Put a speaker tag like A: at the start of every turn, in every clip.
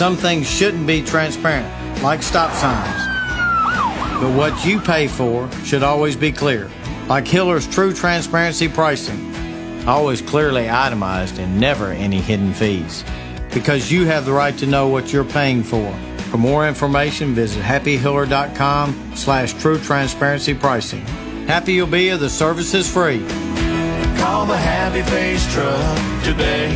A: some things shouldn't be transparent, like stop signs. But what you pay for should always be clear, like Hiller's true transparency pricing. Always clearly itemized and never any hidden fees. Because you have the right to know what you're paying for. For more information, visit happyhiller.com/true transparency pricing. Happy you'll be, the service is free.
B: Call the Happy Face Truck today.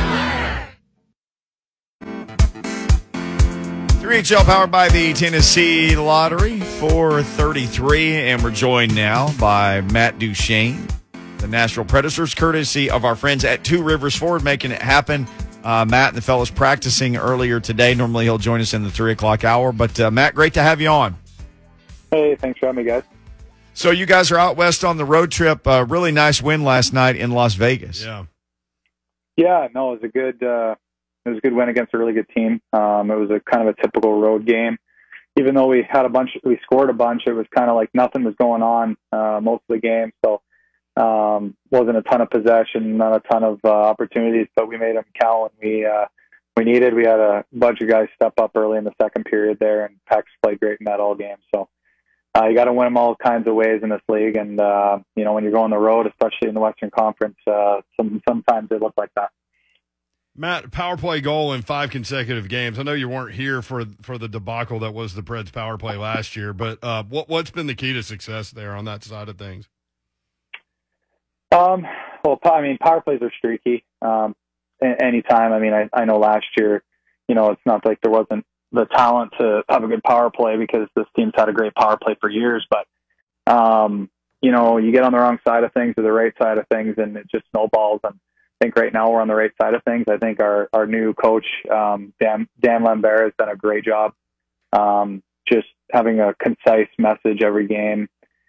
C: 3HL powered by the Tennessee Lottery, 4:33, and we're joined now by Matt Duchene, the Nashville Predators, courtesy of our friends at Two Rivers Ford, making it happen. Matt and the fellas practicing earlier today. Normally he'll join us in the 3 o'clock hour. But, Matt, great to have you on.
D: Hey, thanks for having me, guys.
C: So you guys are out west on the road trip. Really nice win last night in Las Vegas.
D: Yeah, no, it was a good win against a really good team. It was a kind of a typical road game. Even though we scored a bunch, it was kind of like nothing was going on most of the game. So wasn't a ton of possession, not a ton of opportunities, but we made them count. We had a bunch of guys step up early in the second period there, and Pex played great in that all game. So you got to win them all kinds of ways in this league, and when you're going on the road, especially in the Western Conference, sometimes they look like that.
E: Matt, power play goal in 5 consecutive games. I know you weren't here for the debacle that was the Preds power play last year, but what's been the key to success there on that side of things?
D: Well, power plays are streaky. Anytime. I know last year, it's not like there wasn't the talent to have a good power play because this team's had a great power play for years. But, you get on the wrong side of things or the right side of things, and it just snowballs. And I think right now we're on the right side of things. I think our new coach, Dan Lambert, has done a great job just having a concise message every game.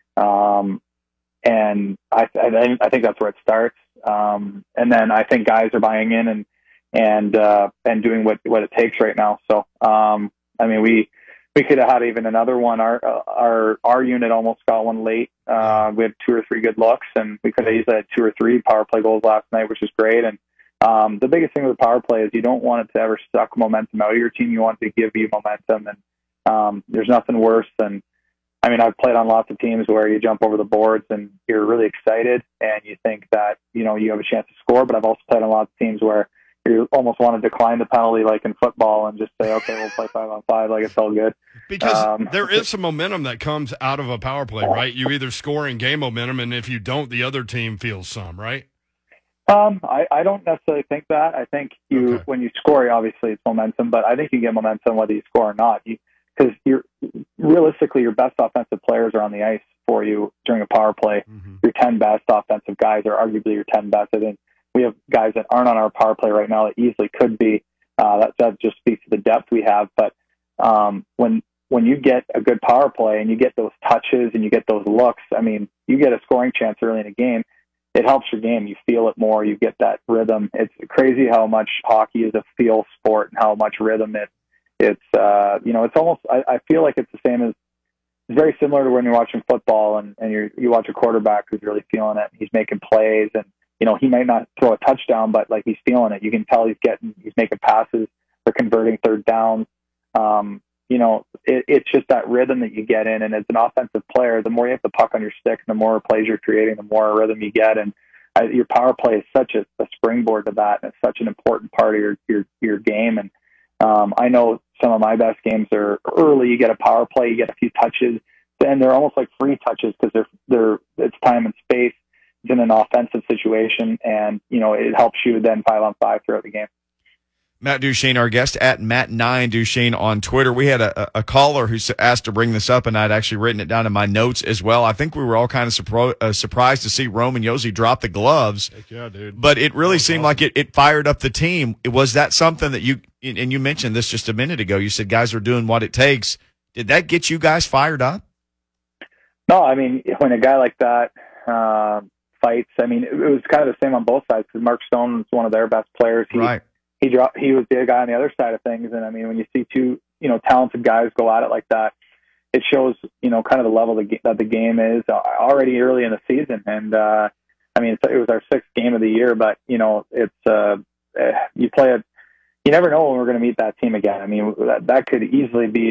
D: And I think that's where it starts. And then I think guys are buying in and doing what it takes right now. So, we could have had even another one. Our unit almost got one late. We had 2 or 3 good looks, and we could have easily had 2 or 3 power play goals last night, which is great. And the biggest thing with the power play is you don't want it to ever suck momentum out of your team. You want it to give you momentum, and there's nothing worse than. I've played on lots of teams where you jump over the boards and you're really excited and you think that, you have a chance to score. But I've also played on lots of teams where you almost want to decline the penalty like in football and just say, okay, we'll play 5-on-5, like it's all good.
E: Because there is some momentum that comes out of a power play, right? You either score and gain momentum, and if you don't, the other team feels some, right?
D: I don't necessarily think that. I think when you score, obviously it's momentum, but I think you get momentum whether you score or not. Because realistically, your best offensive players are on the ice for you during a power play. Mm-hmm. Your 10 best offensive guys are arguably your 10 best. I think we have guys that aren't on our power play right now that easily could be. That just speaks to the depth we have. But when you get a good power play and you get those touches and you get those looks, you get a scoring chance early in a game. It helps your game. You feel it more. You get that rhythm. It's crazy how much hockey is a feel sport and how much rhythm it's almost, I feel like it's the same as, it's very similar to when you're watching football and you watch a quarterback who's really feeling it. He's making plays and, he might not throw a touchdown, but like he's feeling it. You can tell he's making passes, they're converting third downs. It's just that rhythm that you get in. And as an offensive player, the more you have the puck on your stick, the more plays you're creating, the more rhythm you get. And your power play is such a springboard to that. And it's such an important part of your game. And, I know some of my best games are early. You get a power play, you get a few touches, then they're almost like free touches because it's time and space. It's in an offensive situation, and it helps you then 5-on-5 throughout the game.
C: Matt Duchene, our guest at Matt9Duchene on Twitter. We had a caller who asked to bring this up, and I'd actually written it down in my notes as well. I think we were all kind of surprised to see Roman Josi drop the gloves.
E: Heck yeah, dude.
C: But it really seemed like it fired up the team. Was that something that you mentioned this just a minute ago? You said guys are doing what it takes. Did that get you guys fired up?
D: No, when a guy like that fights, it was kind of the same on both sides because Mark Stone was one of their best players.
C: Right.
D: He was the guy on the other side of things. And when you see two, talented guys go at it like that, it shows, kind of the level that the game is already early in the season. And, it was our 6th game of the year, but, it's, you play you never know when we're going to meet that team again. I mean, that could easily be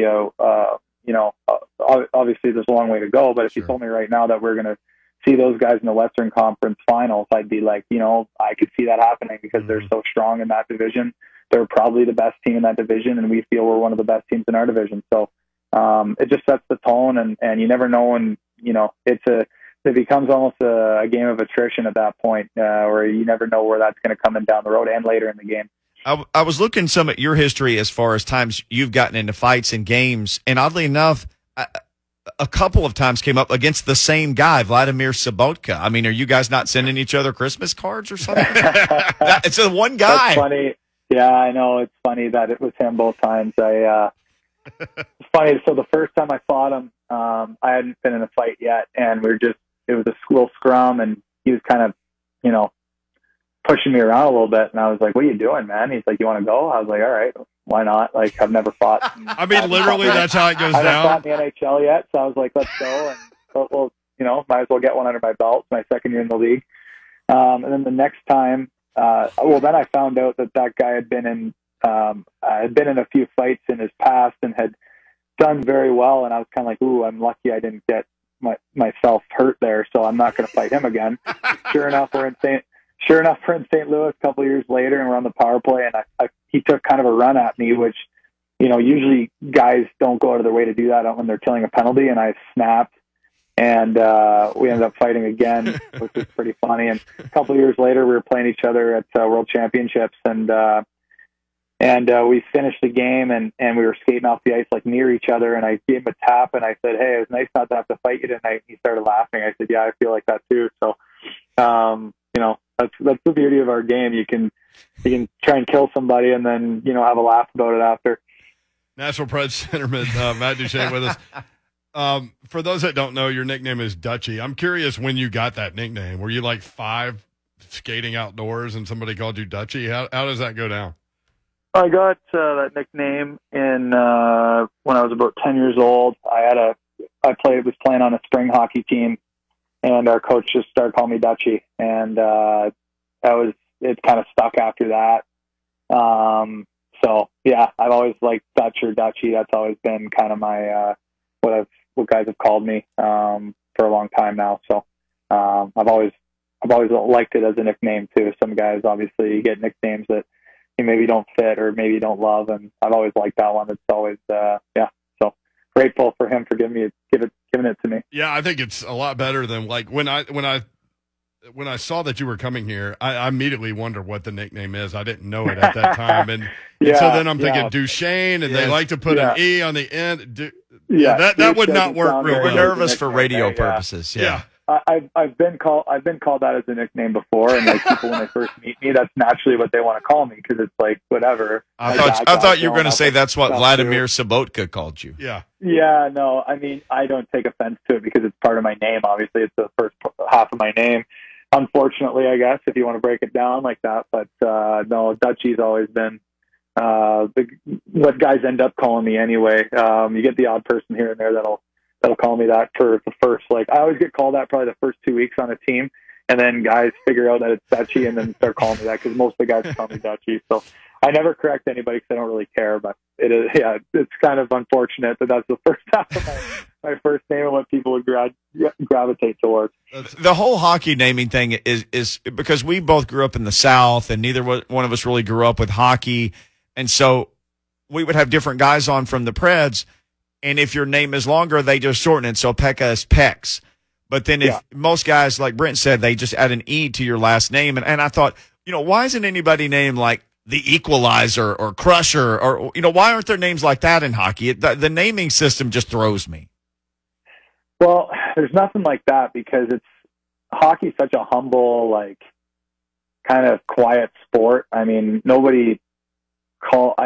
D: obviously there's a long way to go, but if you told me right now that we're going to see those guys in the Western Conference Finals, I'd be like, I could see that happening because they're so strong in that division. They're probably the best team in that division, and we feel we're one of the best teams in our division. So it just sets the tone, and you never know when, it becomes almost a game of attrition at that point, where you never know where that's going to come in down the road and later in the game.
C: I was looking some at your history as far as times you've gotten into fights and games, and oddly enough, a couple of times came up against the same guy, Vladimir Sobotka. I mean, are you guys not sending each other Christmas cards or something? It's the one guy.
D: That's funny. Yeah, I know. It's funny that it was him both times. It's funny. So the first time I fought him, I hadn't been in a fight yet, and it was a school scrum, and he was kind of, pushing me around a little bit, and I was like, "What are you doing, man?" He's like, "You want to go?" I was like, "All right, why not?" Like, I've never fought.
E: I mean, literally, that's how it goes
D: I haven't
E: down.
D: fought in the NHL yet, so I was like, "Let's go," and well, might as well get one under my belt. It's my second year in the league, and then the next time, then I found out that guy had been in a few fights in his past and had done very well, and I was kind of like, "Ooh, I'm lucky I didn't get myself hurt there, so I'm not going to fight him again." Sure enough, we're in St. Louis a couple of years later, and we're on the power play, and he took kind of a run at me, which, usually guys don't go out of their way to do that when they're killing a penalty, and I snapped, and we ended up fighting again, which was pretty funny. And a couple of years later, we were playing each other at World Championships, and we finished the game, and we were skating off the ice like near each other, and I gave him a tap, and I said, "Hey, it was nice not to have to fight you tonight." He started laughing. I said, "Yeah, I feel like that too." So, that's the beauty of our game. You can try and kill somebody and then, have a laugh about it after.
E: National Preds centerman Matt Duchene with us. For those that don't know, your nickname is Dutchie. I'm curious when you got that nickname. Were you like 5 skating outdoors and somebody called you Dutchie? How does that go down?
D: I got that nickname when I was about 10 years old. I was playing on a spring hockey team, and our coach just started calling me Dutchie, and it kind of stuck after that. So yeah, I've always liked Dutch or Dutchie. That's always been kind of my what guys have called me for a long time now. So I've always liked it as a nickname too. Some guys obviously get nicknames that you maybe don't fit or maybe don't love, and I've always liked that one. It's always So grateful for him for giving it to me.
E: Yeah, I think it's a lot better than like when I saw that you were coming here, I immediately wondered what the nickname is. I didn't know it at that time, and so then I'm thinking Duchene, and they like to put an E on the end. That would not work real well.
C: We're nervous for radio purposes. Yeah.
D: I've been called that as a nickname before, and like people when they first meet me, that's naturally what they want to call me because it's like whatever.
C: I thought you were going to say that's what Vladimir Sobotka called you.
E: Yeah.
D: Yeah, no, I mean I don't take offense to it because it's part of my name. Obviously, it's the first half of my name. Unfortunately, I guess if you want to break it down like that, but no, Dutchie's always been what guys end up calling me anyway. You get the odd person here and there that'll call me that for the first, like I always get called that probably the first 2 weeks on a team, and then guys figure out that it's Dutchie and then start calling me that because most of the guys call me Dutchie. So I never correct anybody because I don't really care, but it is, it's kind of unfortunate that that's the first half of my first name and what people would gravitate towards.
C: The whole hockey naming thing is because we both grew up in the South, and neither one of us really grew up with hockey, and so we would have different guys on from the Preds. And if your name is longer, they just shorten it. So Pekka is Pex. But then if most guys, like Brent said, they just add an E to your last name. And I thought, why isn't anybody named like the Equalizer or Crusher? Or, why aren't there names like that in hockey? The naming system just throws me.
D: Well, there's nothing like that because hockey's such a humble, like, kind of quiet sport. I mean, nobody calls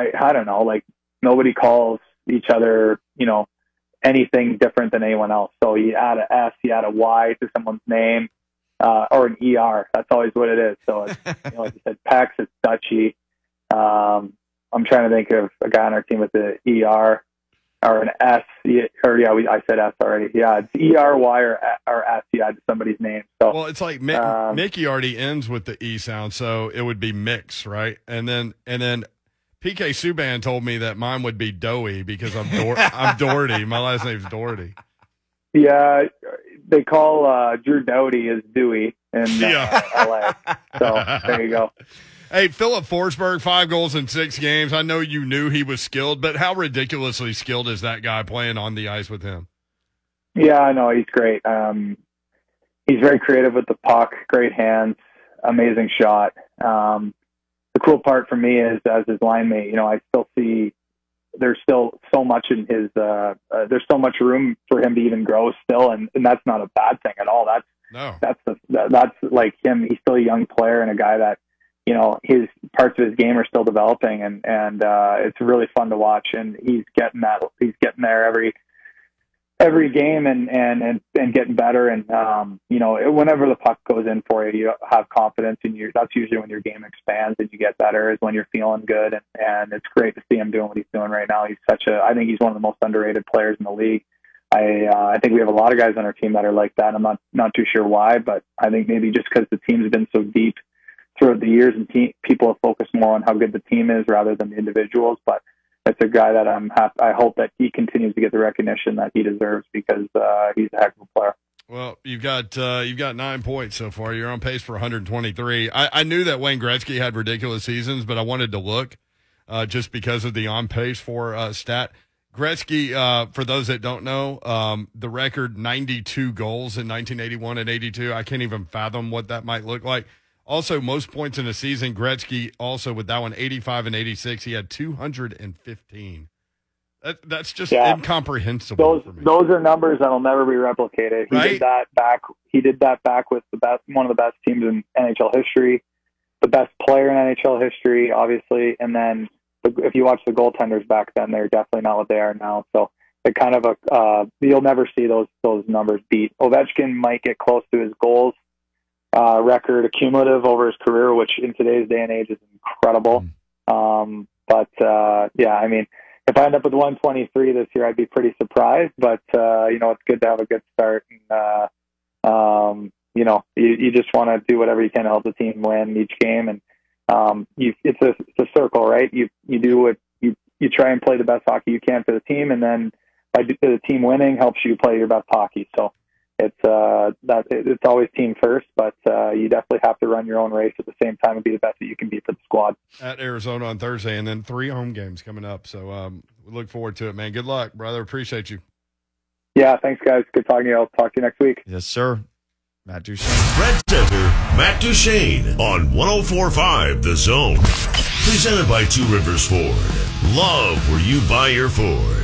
D: each other, anything different than anyone else. So you add an S, you add a Y to someone's name, or an ER. That's always what it is. So it's, like you said, Pex, it's Dutchie. I'm trying to think of a guy on our team with the ER or an S. I said S already. Yeah, it's ERY or S you add to somebody's name. So
E: well, it's like Mickey already ends with the E sound, so it would be Mix, right? And then PK Subban told me that mine would be Doughy because I'm Doherty. My last name's Doherty.
D: Yeah, they call Drew Doughty as Dewey in LA. So there you go.
E: Hey, Philip Forsberg, 5 goals in 6 games. I know you knew he was skilled, but how ridiculously skilled is that guy playing on the ice with him?
D: Yeah, I know. He's great. He's very creative with the puck, great hands, amazing shot. The cool part for me is, as his line mate, I still see there's still so much in his there's so much room for him to even grow still, and that's not a bad thing at all. That's like him. He's still a young player and a guy that his parts of his game are still developing, and it's really fun to watch. And he's getting there every game and getting better. And whenever the puck goes in for you, you have confidence, and that's usually when your game expands and you get better, is when you're feeling good. And it's great to see him doing what he's doing right now. I think he's one of the most underrated players in the league. I think we have a lot of guys on our team that are like that. I'm not too sure why, but I think maybe just because the team's been so deep throughout the years, and people have focused more on how good the team is rather than the individuals. But it's a guy that I hope that he continues to get the recognition that he deserves, because he's a heck of a player.
E: Well, you've got 9 points so far. You're on pace for 123. I knew that Wayne Gretzky had ridiculous seasons, but I wanted to look just because of the on pace for stat. Gretzky, for those that don't know, the record 92 goals in 1981 and 82. I can't even fathom what that might look like. Also, most points in a season, Gretzky also with that one, 85 and 86. He had 215. That's just incomprehensible for me.
D: Those are numbers that'll never be replicated. He did that back with one of the best teams in NHL history, the best player in NHL history, obviously. And then if you watch the goaltenders back then, they're definitely not what they are now. So it kind of you'll never see those numbers beat. Ovechkin might get close to his goals record accumulative over his career, which in today's day and age is incredible. I mean, if I end up with 123 this year, I'd be pretty surprised, but it's good to have a good start. And, you just want to do whatever you can to help the team win each game. And it's a circle, right? You do what you try and play the best hockey you can for the team, and then by the team winning helps you play your best hockey. So it's always team first, but you definitely have to run your own race at the same time and be the best that you can be for the squad.
E: At Arizona on Thursday, and then 3 home games coming up. So we look forward to it, man. Good luck, brother. Appreciate you.
D: Yeah, thanks, guys. Good talking to you. I'll talk to you next week.
C: Yes, sir. Matt Duchene.
B: Red Center, Matt Duchene on 104.5 The Zone. Presented by Two Rivers Ford. Love where you buy your Ford.